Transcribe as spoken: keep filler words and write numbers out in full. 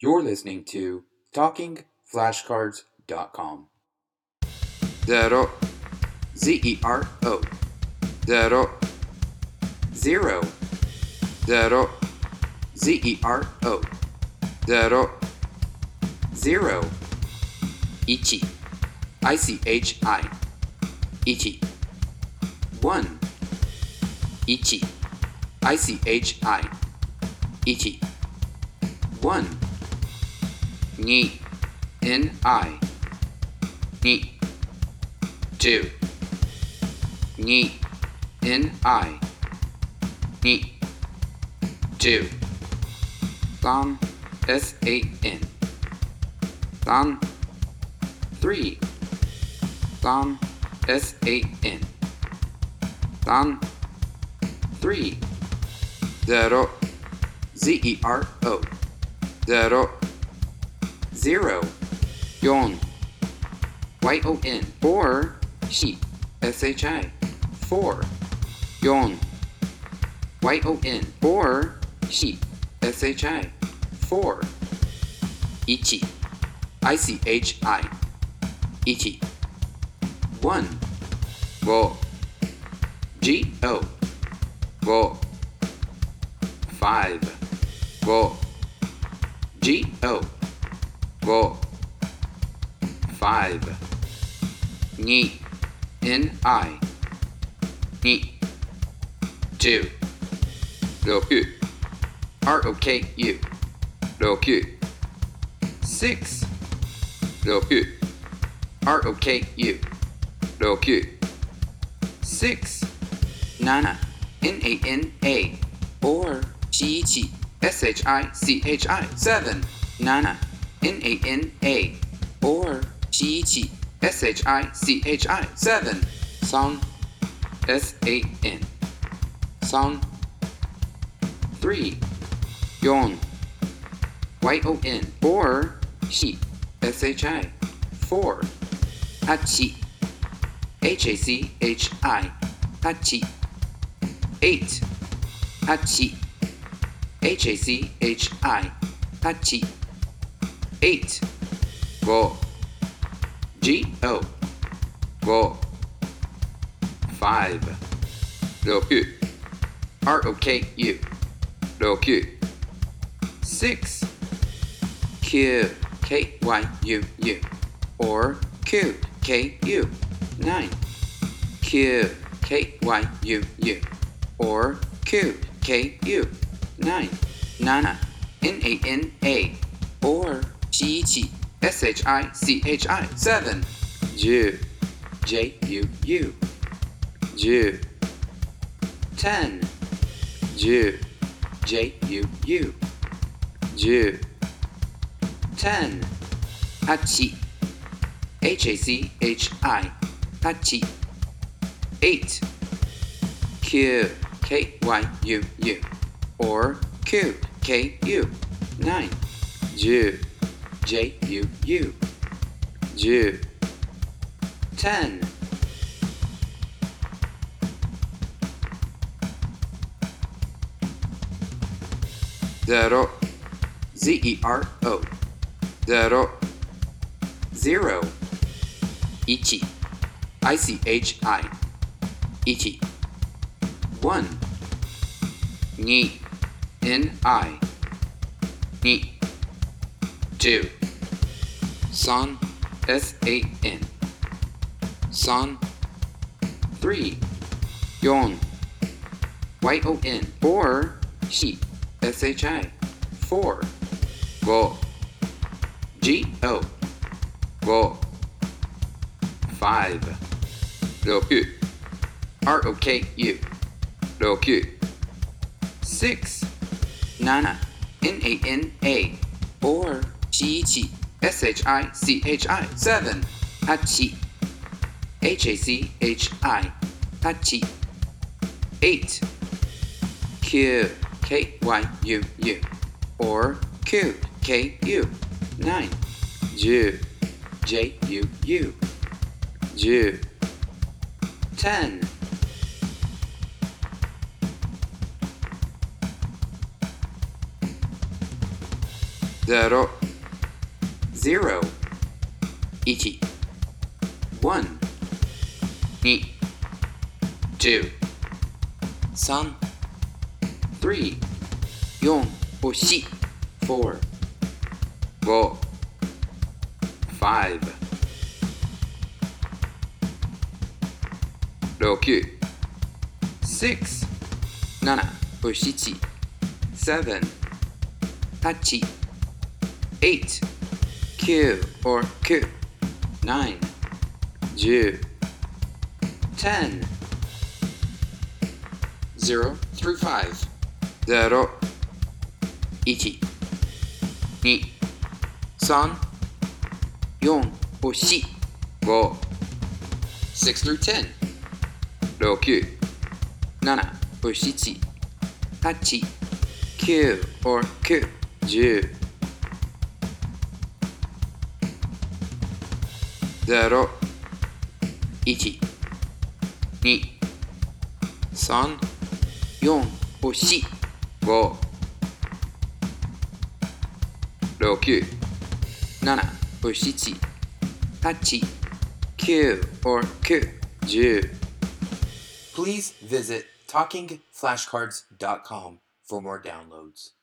You're listening to talking flashcards dot com. Zero, Z E R O. Zero, zero. Zero, Z E R O. Zero, zero. Ichi, I C H I. Ichi. One. Ichi, I C H I. Ichi. One. Ni, N I. Ni. Two. Ni, N I. Ni. Two. San, S A N. San. Three. San, S A N. San. Three. Zero. Z E R O. Zero. Zero. Yon. Y O N. Four. Shi. S H I. Four. Yon. Y O N. Four. Shi. S H I. Four. Ichi. I C H I. Ichi. One. Wo. G O. Wo. Five. Wo. G O. Wo. Five. Ni. N I. Ni. Two. Roku. R O K U. Roku. Six. Roku. R O K U. Roku. Six. Nana. N A N A. Or Shiichi. S H I C H I. Seven. Nana. N A N A. Or Shiichi. S H I C H I. Seven. San. S A N. San. Three. Yon. Y O N. Or Shi. S H I. Four. Hachi. H A C H I. Hachi. Eight. Hachi. H A C H I. Hachi. Eight. Go. G O. Go. Five. Roku. R O K U. Roku. Six. Q. K Y U U. Or Q. K U. Nine. Q. K Y U U. Or Q. K U. Nine. Nana. N A N A. Or Shiichi. S H I C H I. Seven. Ju. J U U. Ju. Ten. Ju. J U U. Ju. Ten. Hachi. H A C H I. Hachi. Eight. Q. K Y U U. Or Q. K U. Nine. Ju. J U U. Ju. Ten. Zero. Z E R O. Zero. Zero. Ichi. I C H I. Ichi. One. Ni. N I. Ni. Two. San. S A N. San. Three. Yon. Y O N. Or Shi. S H I. Four. Go. G O. Go. Five. Roku. R O K U. Roku. Six. Nana. N A N A. Or Shiichi. S H I C H I. Seven. Hachi. H A C H I. Hachi. Eight. Q. K Y U U. Or Q. K U. Nine. Ju. J U U. Ju. Ten. ゼロ、ゼロ、いち、ワン、に、ツー、さん、スリー、よん、おし、フォー、ご、ファイブ、ろく、ろく、なな、おしち、セブン、はち、エイト、きゅう or きゅう、ナイン、じゅう、テン、ゼロ through ファイブ、ゼロ、いち、に、さん、よん、おし、ご、ろく through テン、ろく、なな、おしち、はち、きゅう or きゅう、じゅう、ゼロ、いち、に、さん、よん、おし、ご、ろく、なな、おしち、はち、きゅう or きゅう、じゅう。Please visit talking flashcards dot com for more downloads.